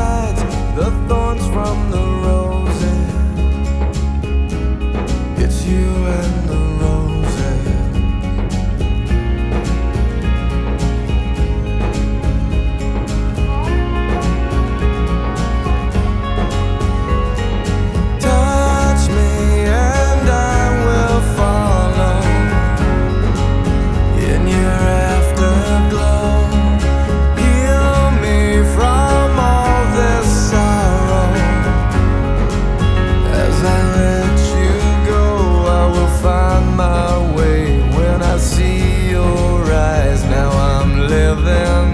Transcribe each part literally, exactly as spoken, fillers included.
divides the thorns from the roses. It's you and the roses. Touch me and I will follow in your afterglow. Heal me from all this sorrow. As I let you go, I will find my way. When I see your eyes, now I'm living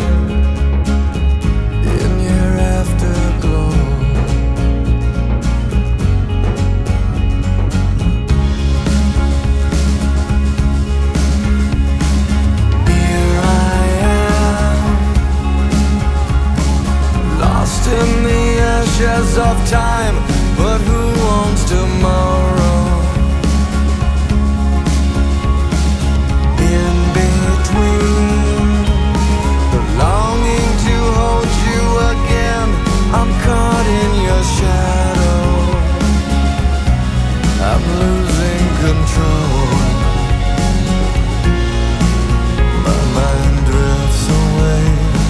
in your afterglow. Here I am, lost in the ashes of time, but who owns tomorrow? In between the longing to hold you again, I'm caught in your shadow. I'm losing control. My mind drifts away.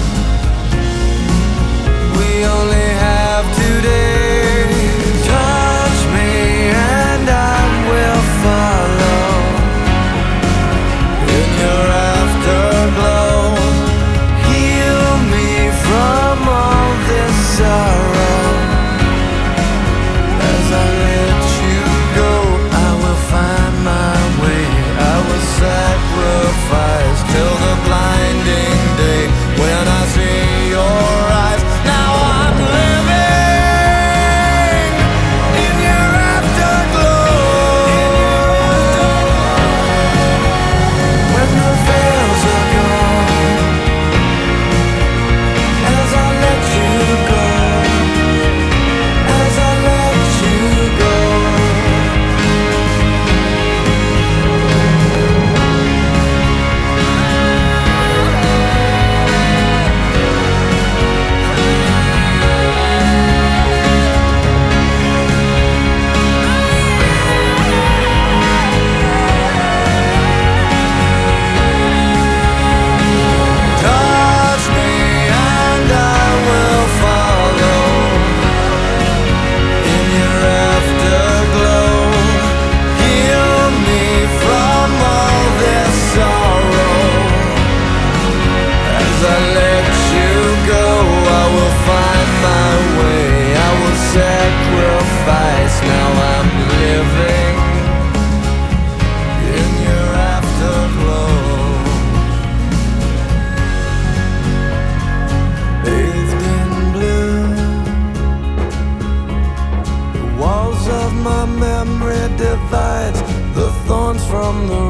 We only have today. Touch me and I will follow in your afterglow. Heal me from all this sorrow. As I let you go, I will find my way. I will sacrifice till the blinding day when I see your eyes. Now I'm living in your afterglow. When the veils are gone, as I let you go, as I let you go. Touch me and I will follow in your afterglow. Heal me from all this sorrow. As I let you go, I will find my way. I will sacrifice. Now I'm living in your afterglow. Bathed in blue, the walls of my memory divides the thorns from the